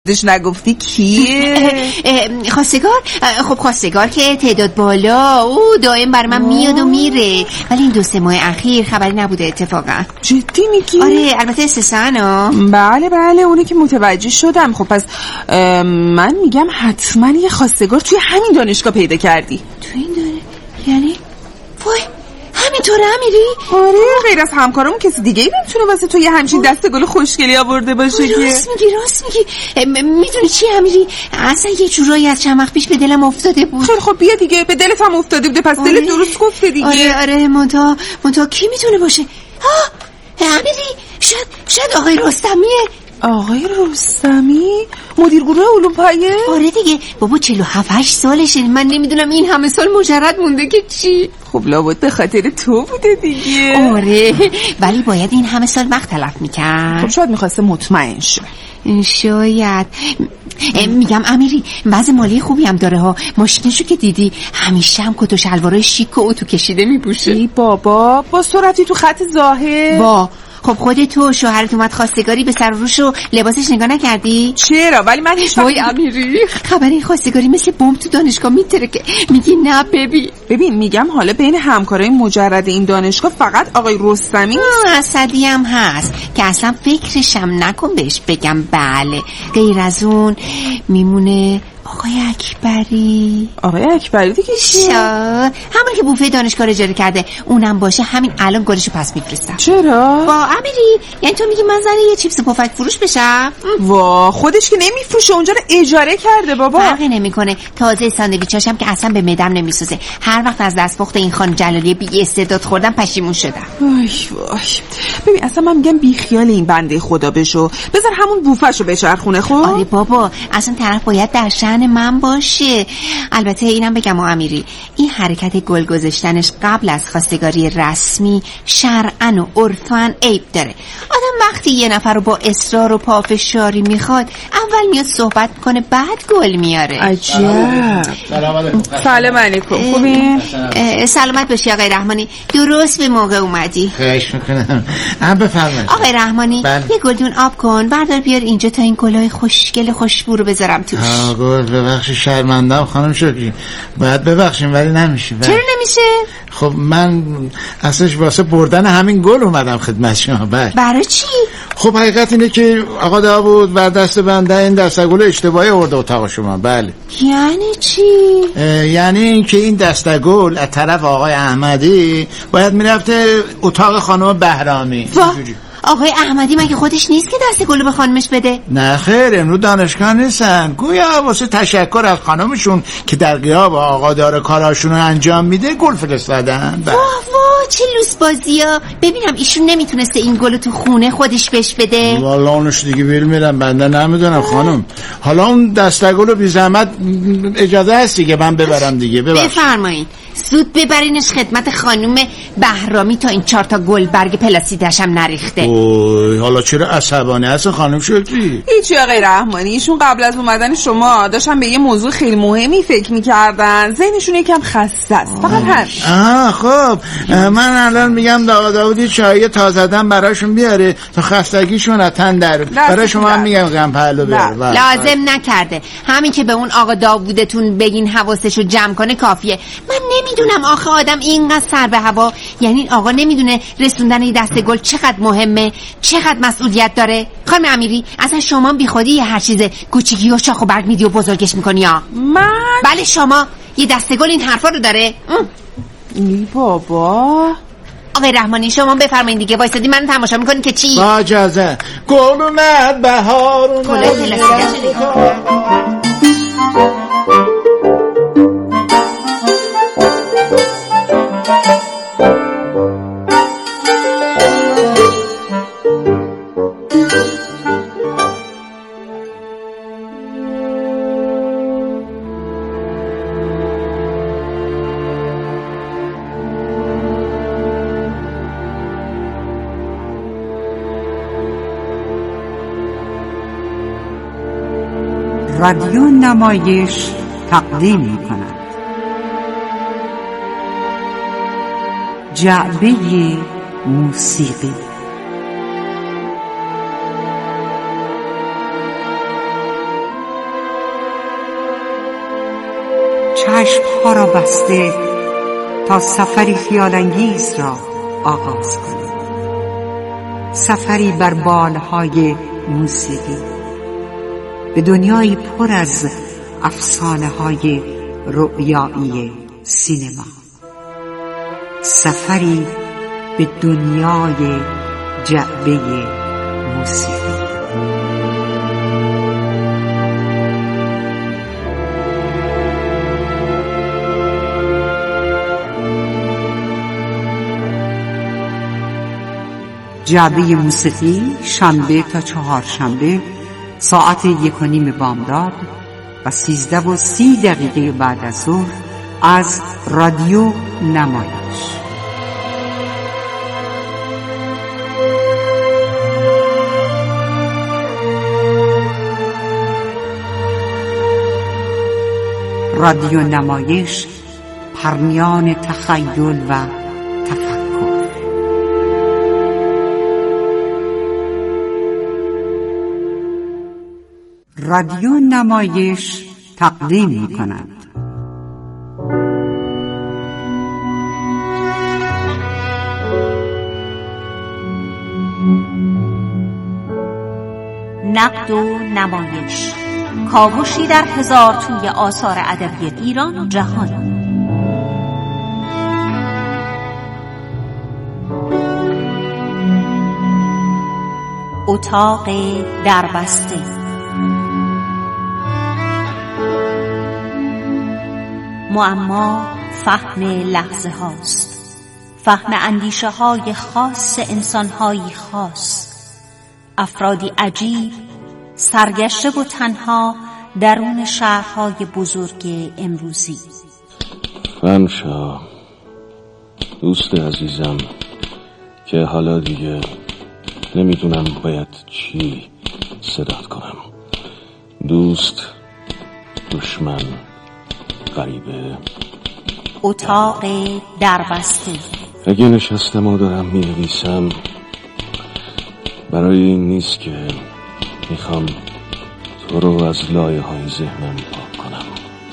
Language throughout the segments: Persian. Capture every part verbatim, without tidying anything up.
دش نگفتی کیه؟ خواستگار؟ خب خواستگار که تعداد بالا او دائم بر من میاد و میره، ولی این دو سه ماه اخیر خبری نبوده اتفاقا. جدی میگی؟ آره البته استثنا. بله بله اونی که متوجه شدم. خب پس من میگم حتما یه خواستگار توی همین دانشگاه پیدا کردی. تو این دانشگاه؟ یعنی؟ وای همینطوره امیری؟ آره غیر از همکارمون کسی دیگه ای نمیتونه واسه تو یه همچین دسته گل خوشگلی آورده باشه که. راست میگی راست میگی. میدونی چی امیری؟ اصلا یه جورایی از چند وقت پیش به دلم افتاده بود. خیلی خب بیا دیگه، به دلت هم افتاده بوده پس آره. دلت درست گفته دیگه. آره آره منتها منتها کی میتونه باشه؟ ها امیری شاید شاید آقای رستمیه. آقای رستمی؟ مدیر گروه علوم پایه؟ آره دیگه بابا چهل و هفت هشت سالشه. من نمیدونم این همه سال مجرد مونده که چی. خب لابد به خاطر تو بوده دیگه. آره ولی باید این همه سال وقت تلف میکرد. خب شاید میخواسته مطمئن شه. شاید. میگم امیری وضع مالی خوبی هم داره ها. ماشینشو که دیدی همیشه هم کت و شلوارای شیک و اتو کشیده میپوشه. ای بابا با سرعتی تو خط ظاهر. با خب خودت تو شوهرت اومد خواستگاری به سر و روش و لباسش نگاه نکردی؟ چرا؟ ولی من هیچ وای امیری خبر این خواستگاری مثل بمب تو دانشگاه میتره که میگی نه ببین ببین میگم حالا بین همکارای مجرد این دانشگاه فقط آقای رستمی اسدی هم هست که اصلا فکرشم نکن بهش بگم بله. غیر از اون میمونه آقای اکبری. آقای اکبری دیگه چیه؟ همون که بوفه دانشگاه اجاره کرده. اونم باشه همین الان گلشو پس میفرستم. چرا؟ با امیری یعنی تو میگی من زنه یه چیپس پفک فروش بشم؟ وا خودش که نمیفروشه اونجا رو اجاره کرده بابا. فرقی نمیکنه. تازه ساندویچاشم که اصلا به معدم نمیسوزه. هر وقت از دستپخت این خانم جلالی بی استعداد خوردم پشیمون شدم. وای وای ببین اصلا من میگم بی خیال این بنده خدا بشو، بذار همون بوفه‌شو بچرخونه. خب آره بابا اصلا طرف باید در شأن من باشه. البته اینم بگم امیری این حرکت گل گذاشتنش قبل از خواستگاری رسمی شرعاً و عرفاً عیب داره. آدم وقتی یه نفر رو با اصرار و پافشاری میخواد اول میاد صحبت کنه بعد گل میاره. عجب. سلام علیکم. خوبین؟ سلامت باشی آقای رحمانی. درست به موقع اومدی. خواهش میکنم. هم بفرمایید. آقای رحمانی بل. یه گلدون آب کن بردار بیار اینجا تا این گلای خوشگل خوشبو رو بذارم توش. ها گل ببخشید شرمندم خانم شکری. باید ببخشیم ولی نمیشه. چرا نمیشه؟ خب من اصلش واسه بردن همین گل اومدم خدمت شما. بله. برای چی؟ خب حقیقت اینه که آقا داوود بر دست بنده این دسته گل اشتباهی آورده اتاق شما. بله. یعنی چی؟ یعنی این که این دسته گل از طرف آقای احمدی باید میرفته اتاق خانم بهرامی. آقای احمدی مگه خودش نیست که دست گل به خانمش بده؟ نه خیر امروز دانشگاه نیستن. گویا واسه تشکر از خانمشون که در غیاب آقا داره کاراشون رو انجام میده گل فرستادن. واه واه چه لوس بازیا. ببینم ایشون نمیتونسته این گل تو خونه خودش بهش بده؟ والا اونش دیگه بیل میرم بنده نمیدونم خانم. حالا اون دسته گل رو بی زحمت اجازه هستی که من ببرم دیگه؟ بفرمایید. زود ببرینش خدمت خانم بهرامی تا این چهار تا گل برگ پلاستیدش هم نریخته. اوه حالا چرا عصبانی هست خانم شکری؟ هیچی آقای رحمانی. ایشون قبل از اومدن شما داشتن به یه موضوع خیلی مهمی فکر میکردن. ذهنشون یکم خسته است. فقط هم آه خب من الان میگم آقا داوودی چای تازه دم براشون بیاره تا خستگیشون از تن در. برای شما هم میگم غم پهلو بیاره. لازم نکرده. همین که به اون آقا داوودتون بگین حواسشو جمع کنه کافیه. من نمیدونم آخه آدم اینقدر سر به هوا. یعنی آقا نمیدونه رسوندن این دسته گل چقدر مهمه، چقدر مسئولیت داره. خانم امیری اصلا شما بی خودی یه هر چیز کوچیکی و شاخ و برگ میدی و بزرگش میکنی ها؟ من؟ بله شما. یه دسته گل این حرفا رو داره؟ ای بابا. آقای رحمانی شما بفرمایید دیگه. وایسادی من تماشا میکنین که چی؟ با اجازه. گل اومد بهار اومد. رادیو نمایش تقدیم می‌کند جعبه موسیقی. چشمها را بسته تا سفری خیالانگیز را آغاز کنیم، سفری بر بالهای موسیقی به دنیایی پر از افسانه های رؤیایی سینما، سفری به دنیای جعبه موسیقی. جعبه موسیقی شنبه تا چهارشنبه ساعت یک و نیم بامداد و سیزده و سی دقیقه بعد از ظهر از رادیو نمایش. رادیو نمایش، پرمیان تخیل و تفکر. رادیو نمایش تقدیم می‌کند نقد و نمایش، کاوشی در هزار توی آثار ادبی ایران و جهان. اتاق دربسته. معما فهم لحظه هاست، فهم اندیشه های خاص انسان های خاص، افرادی عجیب سرگشته و تنها درون شهرهای بزرگ امروزی. فنشا دوست عزیزم که حالا دیگه نمیدونم باید چی صدات کنم، دوست، دشمن، غریبه. اتاق دربسته. اگه نشستم و دارم می نویسم برای این نیست که میخوام تو رو از لایه های ذهنم پاک کنم،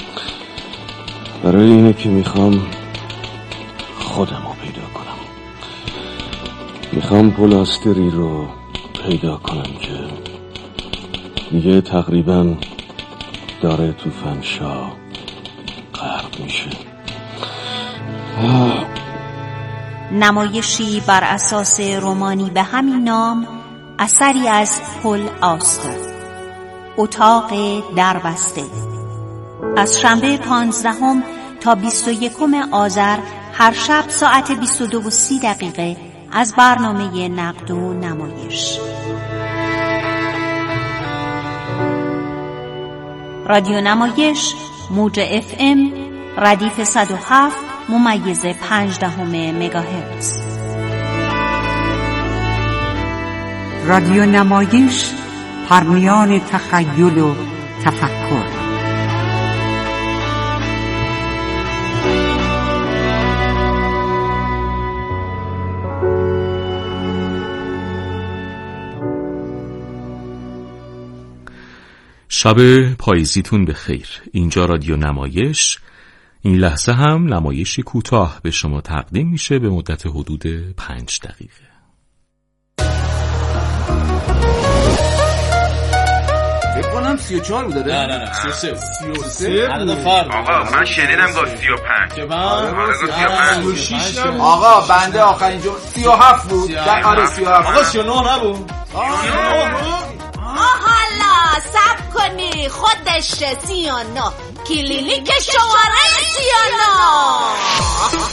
برای اینه که میخوام خودم رو پیدا کنم، میخوام پلاستری رو پیدا کنم که دیگه تقریبا داره تو فنشا غرق میشه. نمایشی بر اساس رمانی به همین نام، اثری از پل آستر. اتاق دربسته. از شنبه پانزدهم تا بیست و یکم آذر هر شب ساعت بیست و دو و سی دقیقه از برنامه نقد و نمایش. رادیو نمایش، موج اف ام، ردیف صد و هفت ممیز پنجدهم مگاهرتز. رادیو نمایش، پرمیان تخیل و تفکر. شب پاییزیتون به خیر. اینجا رادیو نمایش. این لحظه هم نمایشی کوتاه به شما تقدیم میشه به مدت حدود پنج دقیقه. فکر کنم سی و چهار بوده. نه نه نه سی و سه سی و سه آقا من شنیدم گفت سی و پنج. که من سی و شش نبود. آقا بنده آخرین جو سی و هفت بود. آره سی و هفت. آقا سی و نه نبود. حالا سب کنی خودش سی و نه کلینیک شماره سی و نه.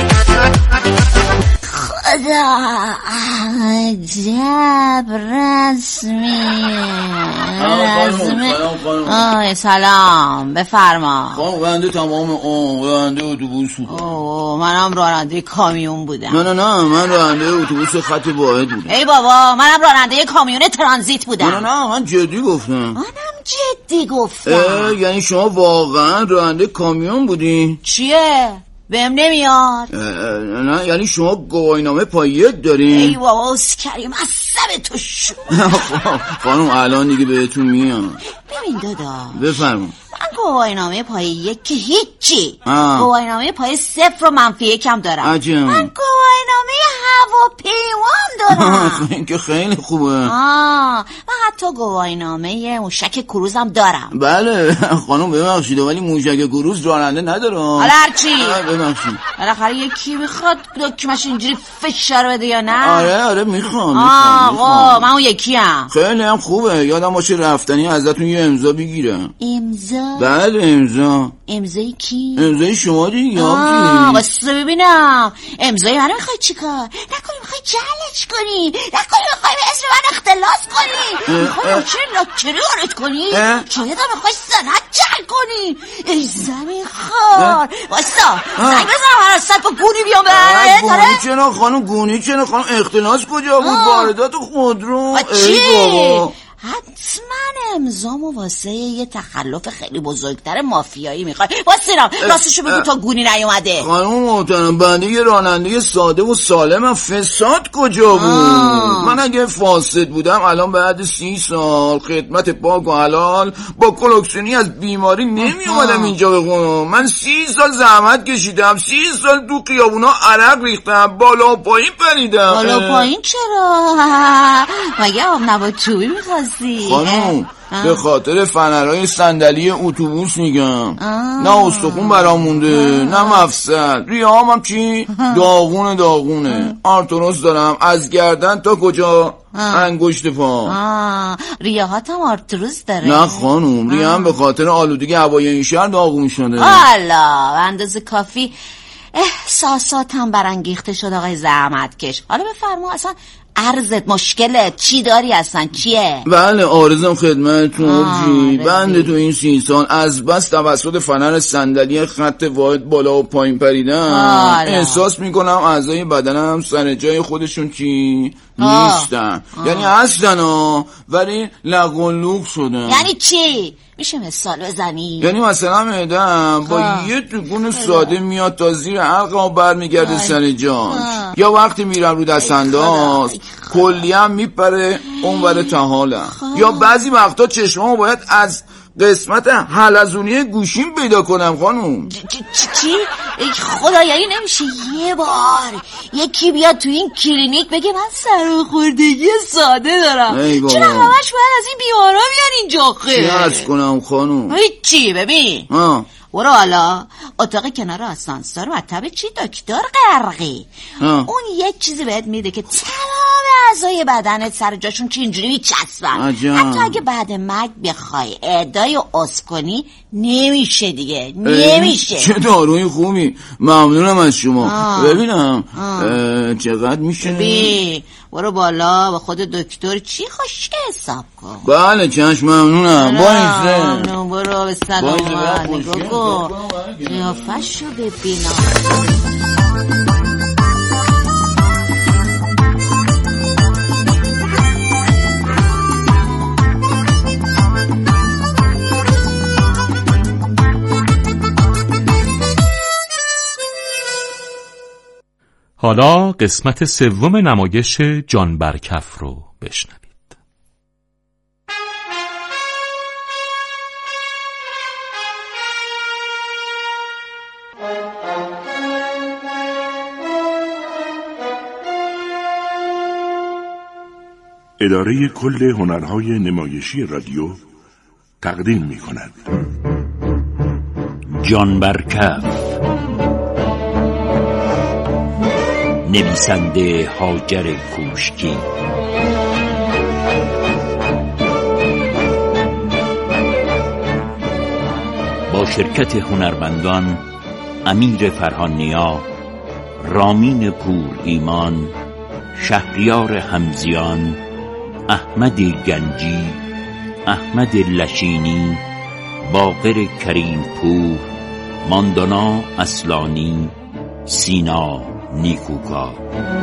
عجب رسمی رسمی آه سلام بفرما. خانم راننده تمام اون راننده اتوبوس بود. اوه منم راننده کامیون بودم. نه نه نه من راننده اتوبوس خط واحد بودم. ای بابا منم راننده کامیون ترانزیت بودم. نه نه من جدی گفتم. منم جدی گفتم. یعنی شما واقعا راننده کامیون بودی؟ چیه؟ بهم نمیاد. نه یعنی شما گواهینامه پاییت دارین؟ ای بابا اسکری مصب تو شو. خانم الان دیگه بهتون میاد. ببین دادا بفرما. من گواهینامه پای یک که هیچی. گواهینامه پای صفر و منفی یکم دارم. عجب. من گواهینامه هواپیمام دارم. این که خیلی خوبه. آه من حتی گواهینامه موشک کروزم دارم. بله خانم ببخشید ولی موشک کروز راننده نداره. حالا هرچی ببخشید بالاخره یکی میخواد دکمه‌ش اینجوری فشار بده یا نه؟ آره آره میخوام. آقا من اون یکی ام. خیلی هم خوبه. یادم باشه رفتنی ازتون یه امضا بگیرم. امضا؟ بله امضا. امضای کی؟ امضای شما دیگه. آه واسه ببینم امضای منو میخوای چیکار؟ نکنی میخوای جعلش کنی؟ نکنی میخوای به اسم من اختلاس کنی؟ میخوای لاکچری لاکچری وارد کنی؟ شاید هم میخوای سند جعل کنی؟ ای زمین خور واسا زنگ بزنم هر اصلا با گونی بیام به گونی چرا خانم گونی چرا خانم اختلاس کجا بود؟ واردات خودرو. چی؟ حتما امضامو واسه یه تخلف خیلی بزرگتر مافیایی میخوای. واسه راستشو بگو تا گونی نیومده. خانم محترم بنده یه راننده ساده و سالمم. فساد کجا بود؟ آه. من اگه فاسد بودم الان بعد سی سال خدمت پاک و حلال با کلوکسونی از بیماری نمی اومدم اینجا بخونم. من سی سال زحمت کشیدم. سی سال تو خیابونا عرق ریختم. بالا و پایین پریدم. بالا و پایین چرا؟ مگه آب نبات چوبی میخواستی؟ خانم به خاطر فنرهای صندلی اتوبوس میگم. نه استخون برام مونده نه مفصل. ریه‌هام هم چی داغونه داغونه. آرتروز دارم از گردن تا کجا انگشت پا. ریه‌هات هم آرتروز داره؟ نه خانم ریه‌ام به خاطر آلودگی هوای این شهر داغون شده. حالا اندازه کافی احساساتم برانگیخته شد آقای زحمتکش. حالا بفرما اصلا عرضت مشکلت چی داری اصلا چیه؟ بله عارضم خدمتتون آبجی. بنده تو این سی سال از بس توسط فنر صندلی خط واحد بالا و پایین پریدم احساس میکنم اعضای بدنم سر جای خودشون چی نیستن. یعنی هستن ها ولی لغلوق شدن. یعنی چی؟ میشه مثال بزنی؟ یعنی مثلا معده‌ام با یه تکون ساده میاد تا زیر حلقم و برمیگرده سر جاش. یا وقتی میرم رو دستانداز کلیم میپره اونور تحالم. یا بعضی وقتا چشمامو باید از قسمت حلزونی گوشیم پیدا کنم خانوم. چی؟ خدا یعنی نمیشه یه بار یکی بیاد تو این کلینیک بگه من سرماخوردگی ساده دارم؟ چرا همش باید از این بیمارا بیان اینجا خیلی؟ چی عرض کنم خانوم؟ چی ببین آه برو حالا اتاق کنار آسانسور مطب چی دکتر غرقی آه. اون یک چیزی بهت میده که تمام اعضای بدنت سر جاشون چی اینجوری میچسبن. حتی اگه بعد مرگ بخوای ادای عضو کنی نمیشه دیگه نمیشه. چه داروی خوبی. ممنونم از شما. آه. ببینم آه. چقدر میشه؟ بی برو بالا با خود دکتر چی خوشگه حساب کن. بله چشم ممنونم. بایسته ممنون برو به سلام نگاه کن قیافه‌شو ببینم. حالا قسمت سوم نمایش جان برکف رو بشنوید. اداره کل هنرهای نمایشی رادیو تقدیم می کند جان برکف، نویسنده هاجر کوشکی، با شرکت هنرمندان امیر فرهانیا، رامین پور ایمان، شهریار همزیان، احمد گنجی، احمد لشینی، باقر کریم پور، ماندانا اصلانی، سینا نیکوکار.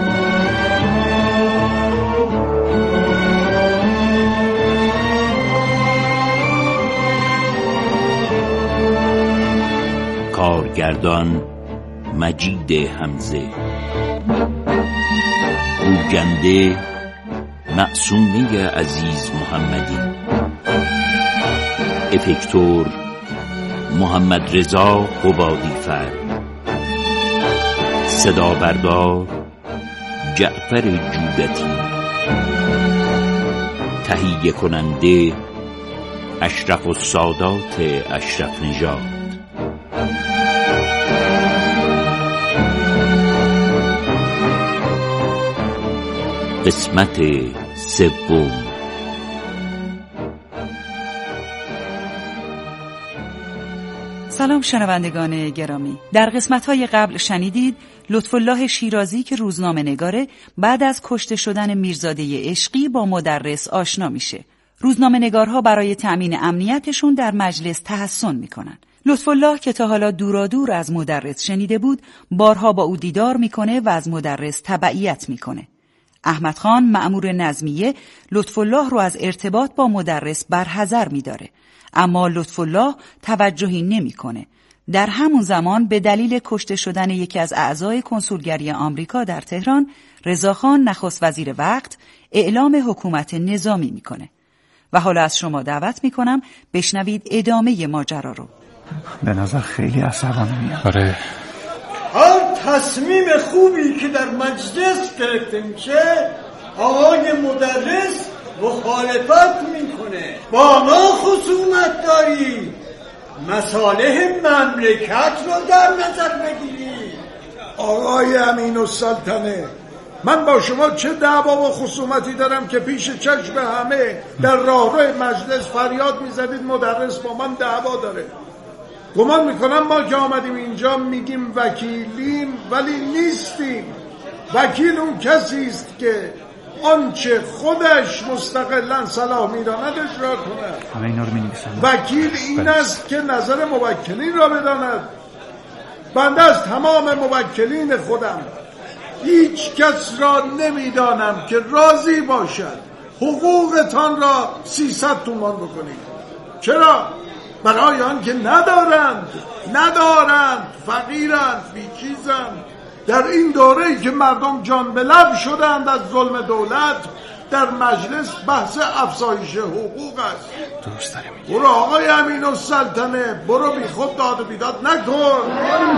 کارگردان مجید حمزه، گوینده معصومه عزیز محمدی، افکتور محمد رضا قبادی فر، صدا بردار جعفر جودتی، تهیه کننده اشرف السادات اشرف نژاد. قسمت سوم. سلام شنوندگان گرامی. در قسمت‌های قبل شنیدید لطف‌الله شیرازی که روزنامه نگاره بعد از کشته شدن میرزاده عشقی با مدرس آشنا میشه. روزنامه نگارها برای تأمین امنیتشون در مجلس تحصن میکنن. لطف‌الله که تا حالا دورا دور از مدرس شنیده بود، بارها با او دیدار میکنه و از مدرس تبعیت میکنه. احمد خان مأمور نظمیه لطف‌الله رو از ارتباط با مدرس برحذر می‌داره، اما لطف‌الله توجهی نمی‌کنه. در همون زمان به دلیل کشته شدن یکی از اعضای کنسولگری آمریکا در تهران، رضاخان نخست وزیر وقت اعلام حکومت نظامی می‌کنه. و حالا از شما دعوت می‌کنم بشنوید ادامه ماجرا رو. به نظر خیلی عصبانی میاد. آره. هر تصمیم خوبی که در مجلس گرفته میشه آقای مدرس مخالفت میکنه. با ما خصومت داری، مصالح مملکت رو در نظر بگیری. آقای امین السلطنه، من با شما چه دعوا و خصومتی دارم که پیش چشم همه در راهرو مجلس فریاد میزدید مدرس با من دعوا داره؟ گمان میکنم ما که آمدیم اینجا میگیم وکیلیم ولی نیستیم. وکیل اون کسی است که آنچه خودش مستقلاً صلاح میداند اجرا کند. همه اینا رو می‌نویسم. وکیل این است که نظر موکلین را بداند. بنده از تمام موکلین خودم هیچ کس را نمیدانم که راضی باشد حقوقتان را سیصد تومان بکنید. چرا؟ برای آن که ندارند ندارند فقیرند، بیچیزند. در این دوره‌ای که مردم جان به لب شدند از ظلم دولت، در مجلس بحث افزایش حقوق است. درست داره میگی. برو آقای امین السلطنه، برو بی خود داد و بیداد نکن.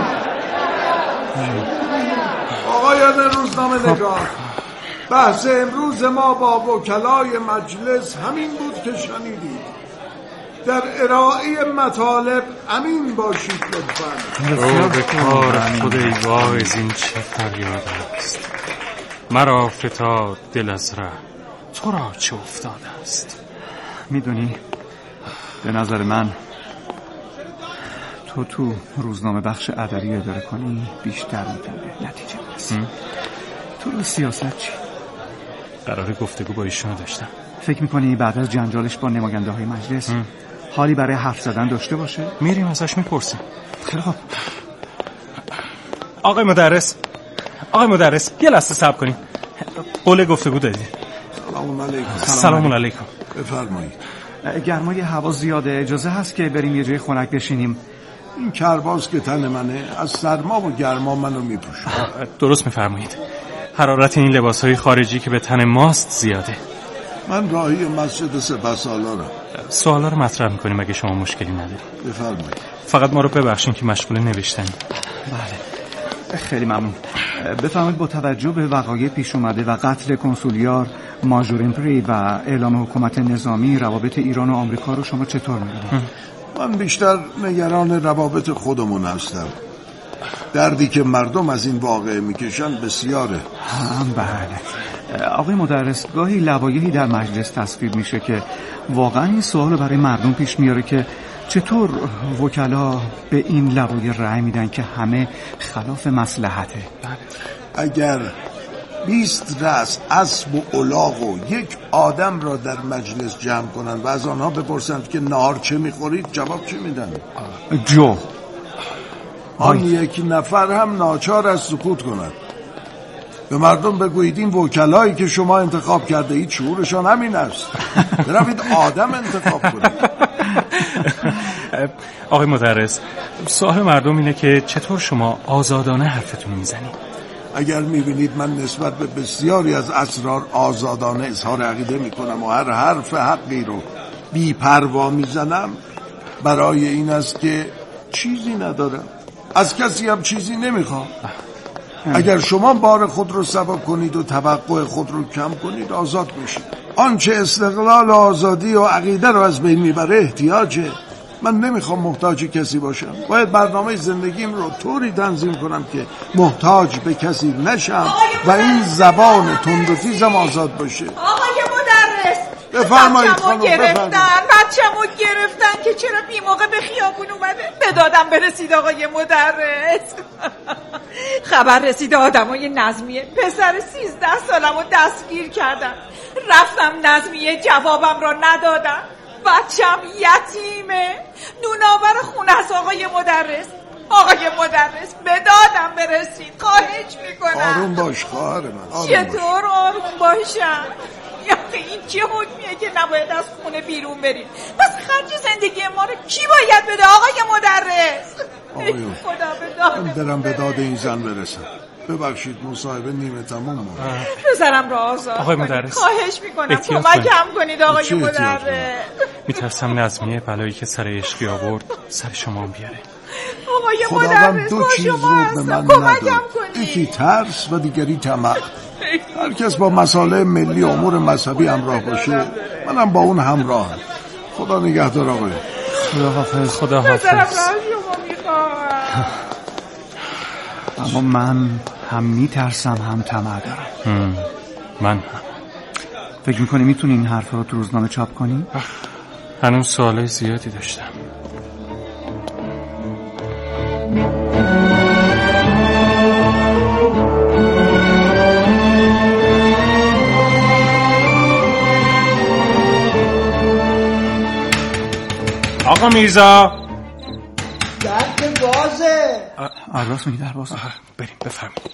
آقایان روزنامه نگار، بحث امروز ما با وکلای مجلس همین بود که شنیدید. در ارائه مطالب امین باشید لطفاً. رو به کار خدای واعظ، این چه فریاد است. مرا فتاد دل از ره، تو را چه افتاده است؟ میدونی به نظر من تو تو روزنامه بخش ادبی اداره کنی بیشتر میتونه نتیجه برسی. تو رو سیاست چی؟ قرار گفتگو با ایشونو داشتم. فکر میکنی بعد از جنجالش با نماینده های مجلس ام. حالی برای حرف زدن داشته باشه؟ میریم ازش میپرسیم. خیلی خوب. آقای مدرس، آقای مدرس یه لحظه صبر کنیم. قول گفتگو دادی. سلام علیکم. سلام علیکم. بفرمایید. گرمای هوا زیاده، اجازه هست که بریم یه جای خنک بشینیم؟ این کرباس که تن منه از سرما و گرما منو میپوشه. درست میفرمایید. حرارت این لباسهای خارجی که به تن ماست زیاده. من راهی مسجد سپهسالارم. سوالا رو مطرح میکنیم اگه شما مشکلی نداری. بفرمایید. فقط ما رو ببخشین که مشغول نوشتنیم. بله خیلی ممنون. بفرمایید با توجه به وقایع پیش اومده و قتل کنسولیار ماژورنپری و اعلام حکومت نظامی، روابط ایران و آمریکا رو شما چطور می‌بینید؟ من بیشتر نگران روابط خودمون هستم. دردی که مردم از این واقعه میکشن بسیاره. هم بله. آقای مدرس، گاهی لوایحی در مجلس تصویب میشه که واقعا این سوال برای مردم پیش میاره که چطور وکلا به این لوایح رأی میدن که همه خلاف مصلحته. اگر بیست رأس اسب و الاغ و یک آدم را در مجلس جمع کنند و از آنها بپرسند که نهار چه میخورید، جواب چی میدن؟ جو. آن یک نفر هم ناچار است سکوت کند. به مردم بگویید این وکلایی که شما انتخاب کرده اید شعورشان همین است. بروید آدم انتخاب کنید. آقای مدرس، سوال مردم اینه که چطور شما آزادانه حرفتون میزنید؟ اگر میبینید من نسبت به بسیاری از اسرار آزادانه اظهار عقیده میکنم و هر حرف حقی رو بی پروا میزنم، برای این است که چیزی ندارم، از کسی هم چیزی نمیخوام. اگر شما بار خود رو سبب کنید و توقع خود رو کم کنید، آزاد میشید. آنچه استقلال و آزادی و عقیده رو از بین میبره احتیاجه. من نمیخوام محتاج کسی باشم. باید برنامه زندگیم رو طوری تنظیم کنم که محتاج به کسی نشم و این زبان تند و تیزم آزاد باشه. آقای مدرس، بفرمایید خانم، گرفتن بچه‌مو گرفتن که چرا بی موقع به خیابون اومده. به دادم برسید آقای مدرس. خبر رسید آدمای نظمیه پسر سیزده سالمو دستگیر کردن. رفتم نظمیه، جوابم را ندادن. بچم یتیمه، نونآور خونه است. آقای مدرس، آقای مدرس به دادم برسید، خواهش میکنم. آروم باش خواهر من، آروم چطور باش. آروم باشم؟ یعنی این چه حکمیه که نباید از خونه بیرون بریم؟ پس خرج زندگی ما رو کی باید بده آقای مدرس؟ آقایون، خدا به من داد برم به داد این زن برسم. ببخشید مصاحبه نیمه تمام بود. بذارم را آزاد. آقای مدرس، خواهش میکنم احتیاط کمکم کنید آقای چی احتیاط مدرس. میترسم نظمیه بلایی که سر عشقی آورد سر شما بیاره. آقای خداوند مدرس دو با چیز شما رو به هستم، من کمکم نداد، کنید. یکی ترس و دیگری طمع. هر کس با مسائل ملی و امور مذهبی همراه باشه، منم با اون همراهم. خدا نگهدار آقای. خدا حافظ. خدا بذارم حافظ. را شما میخواهم. اما من هم میترسم هم طمع دارم. من هم. فکر میکنی میتونی این حرف رو تو روزنامه چاپ کنی؟ هنوز سوالای زیادی داشتم. آقا میرزا، در که بازه. عراس میگی در بازه. بریم بفرمایید.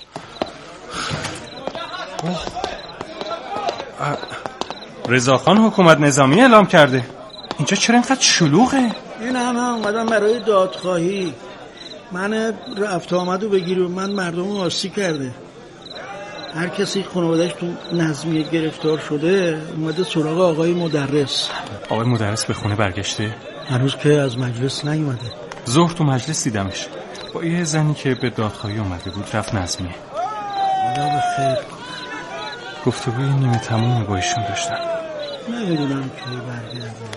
رضاخان حکومت نظامی اعلام کرده. اینجا چرا اینقدر شلوغه؟ این همه اومدن برای دادخواهی. من رفت آمدو بگیر و من مردم رو آسی کرده. هر کسی خانوادهش تو نظمیه گرفتار شده اومده سراغ آقای مدرس. آقای مدرس به خونه برگشته؟ هنوز که از مجلس نیومده. ظهر تو مجلس دیدمش با یه زنی که به دادخواهی اومده بود. رفت نظمیه. خدا به خیر. گفتگوی نیمه تمومی با ایشون داشتم. نمیدونم کی برگرده.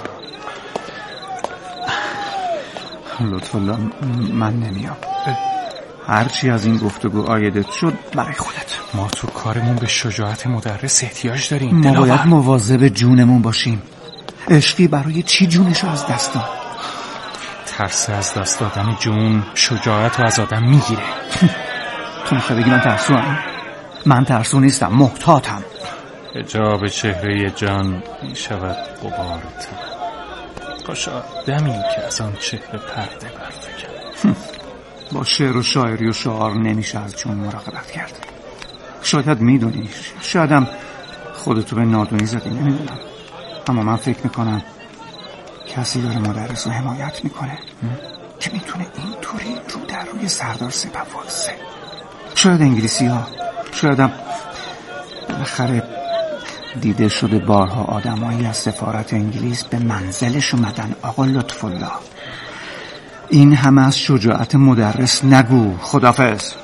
لطفا من نمیام. هرچی از این گفتگو عایدت شد برای خودت. ما تو کارمون به شجاعت مدرس احتیاج داریم. ما باید مواظب جونمون باشیم. عشقی برای چی جونشو از دست داد؟ ترس از دست دادن جون شجاعت رو از آدم میگیره. تو میخوای بگی من ترسو هم؟ من ترسو نیستم، محتاطم. حجاب چهره جان میشود غبار تو. کاش آدمی که از آن چهره پرده برفکن. با شعر و شاعری و شعار نمیشه از جون مراقبت کرد. شاید میدونی، شایدم خودتو به نادونی زدی، نمیدونم. اما من فکر میکنم کسی داره مدرس رو حمایت میکنه که میتونه اینطوری رو در روی سردار سپه وایسه. شاید انگلیسی ها، شایدم بالاخره دیده شده بارها آدمایی از سفارت انگلیس به منزلش اومدن. آقا لطف الله، این همه از شجاعت مدرس نگو. خداحافظ.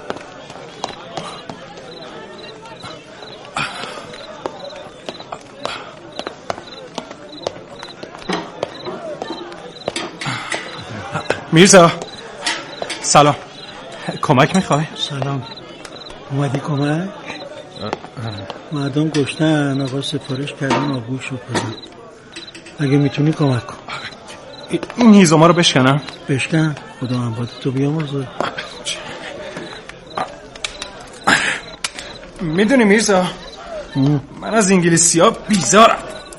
میرزا سلام، کمک میخوای؟ سلام، اومدی کمک؟ مردم گشتن، آقا سفارش کردن آبگوشو کنن. اگه میتونی کمک کن. این هیزوما رو بشکنم؟ بشکن، خدا هم باید تو بیامرزه. میدونی میرزا، من از انگلیسی ها بیزارم.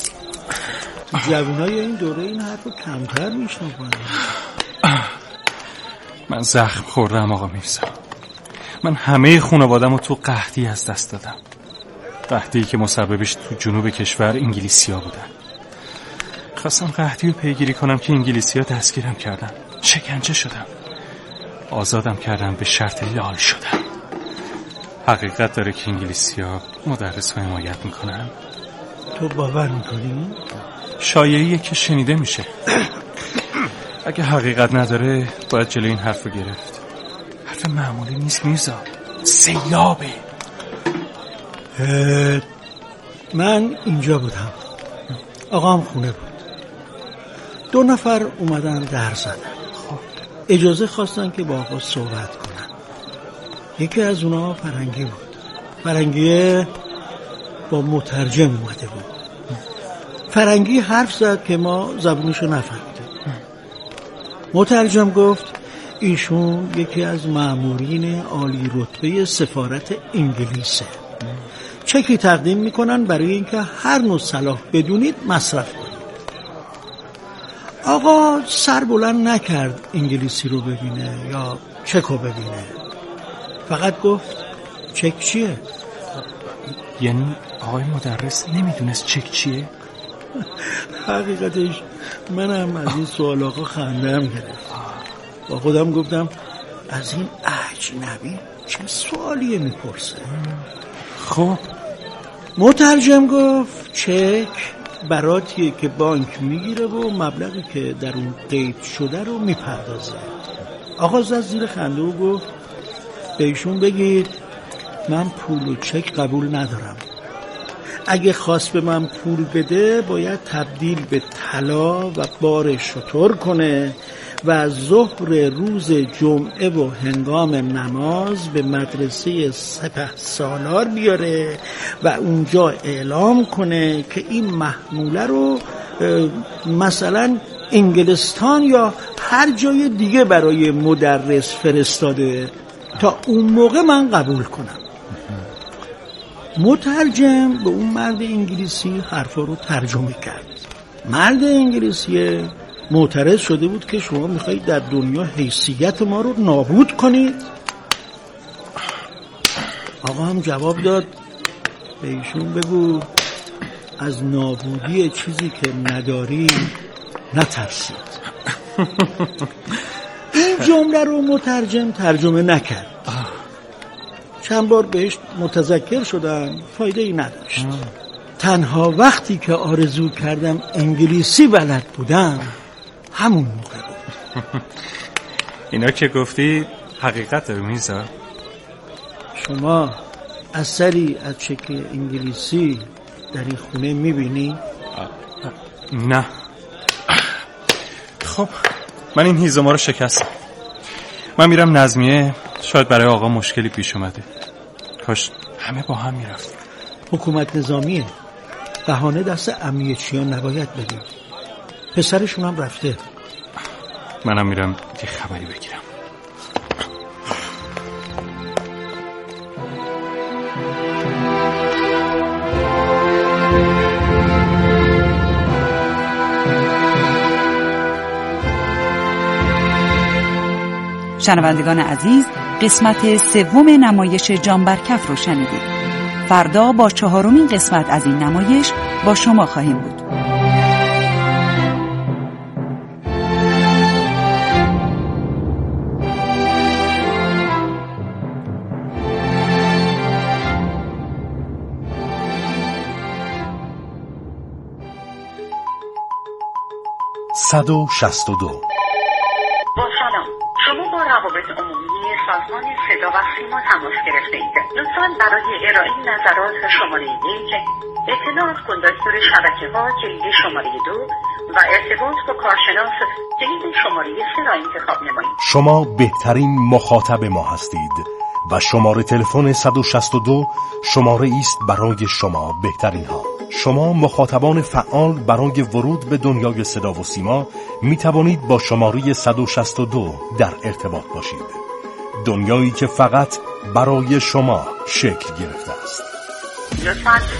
جوانای این دوره این حرف رو کمتر میشنون. من زخم خوردم آقا میرزا. من همه خانواده‌مو تو قحطی از دست دادم. قحطی که مسببش تو جنوب کشور انگلیسی ها بودن. خواستم قحطی رو پیگیری کنم که انگلیسی ها دستگیرم کردن. شکنجه شدم، آزادم کردن، به شرط لال شدم. حقیقت داره که انگلیسی ها مدرس رو حمایت میکنن. تو باور میکنی؟ شایعیه که شنیده میشه. اگه حقیقت نداره باید جلوی این حرف رو گرفت. حرف معمولی نیست میرزا، سیلابه. من اینجا بودم، آقام خونه بود. دو نفر اومدن در زدن. اجازه خواستن که با آقا صحبت کنن. یکی از اونا فرنگی بود. فرنگی با مترجم اومده بود. فرنگی حرف زد که ما زبونشو نفهمیدیم. مترجم گفت ایشون یکی از مامورین عالی رتبه سفارت انگلیسه. چکی تقدیم میکنن برای اینکه هر نوع سلاح بدونید مصرف کنید. آقا سر بلند نکرد انگلیسی رو ببینه یا چکو ببینه، فقط گفت چک چیه؟ یعنی آقای مدرس نمیدونست چک چیه؟ حقیقتش منم از این سوال آقا خندم گرفت. با خودم گفتم از این اجنبی چه سوالیه میپرسه. خب مترجم گفت چک براتیه که بانک میگیره و مبلغی که در اون قید شده رو میپردازه. آقا زد زیر خنده و گفت به ایشون بگید من پول و چک قبول ندارم. اگه خواست به من پول بده باید تبدیل به طلا و بار شتر کنه و ظهر روز جمعه و هنگام نماز به مدرسه سپه سالار بیاره و اونجا اعلام کنه که این محموله رو مثلا انگلستان یا هر جای دیگه برای مدرس فرستاده تا اون موقع من قبول کنم. مترجم به اون مرد انگلیسی حرفا رو ترجمه کرد. مرد انگلیسی معترض شده بود که شما میخواید در دنیا حیثیت ما رو نابود کنید. آقا هم جواب داد به ایشون بگو از نابودی چیزی که نداری نترسید. این جمله رو مترجم ترجمه نکرد. چند بار بهش متذکر شدم، فایده ای نداشت. تنها وقتی که آرزو کردم انگلیسی بلد بودم همون موقع بود. اینا که گفتی حقیقت داره میرزا؟ شما اثری از چک انگلیسی در این خونه میبینی؟ نه. خب من این هیزوما رو شکستم. من میرم نظمیه، شاید برای آقا مشکلی پیش اومده. کاش همه با هم میرفتیم. حکومت نظامیه، بهانه دست امنیتچیان نباید بدیم. پسرشون هم رفته. منم میرم یه خبری بگیرم. شنوندگان عزیز، قسمت سوم نمایش جان بر کف رو شنیدید. فردا با چهارمین قسمت از این نمایش با شما خواهیم بود. صد و شصت و دو. روابط عمومی سازمان صدا و سیما تماس گرفته اید. لطفاً برای ارائه نظرات شماره یک، اطلاعات کندکتور شبکه ها جلد شماره دو و ارتباط با کارشناس جلد شماره سه را انتخاب نمایید. شما بهترین مخاطب ما هستید و شماره تلفن صد و شصت و دو شماره است برای شما بهترین ها. شما مخاطبان فعال برای ورود به دنیای صدا و سیما می توانید با شماره صد و شصت و دو در ارتباط باشید. دنیایی که فقط برای شما شکل گرفته است. لطفاً